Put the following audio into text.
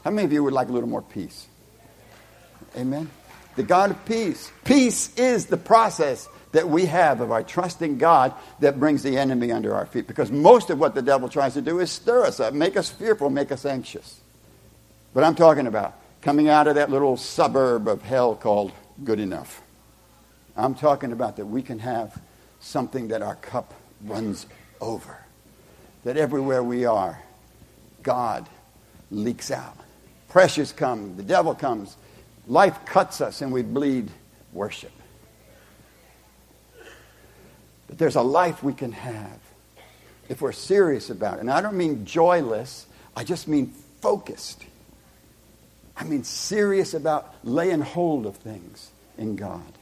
How many of you would like a little more peace? Amen? The God of peace. Peace is the process that we have of our trust in God that brings the enemy under our feet. Because most of what the devil tries to do is stir us up, make us fearful, make us anxious. But I'm talking about coming out of that little suburb of hell called good enough. I'm talking about that we can have something that our cup runs over. That everywhere we are, God leaks out. Pressures come, the devil comes. Life cuts us and we bleed worship. But there's a life we can have if we're serious about it. And I don't mean joyless. I just mean focused. I mean serious about laying hold of things in God.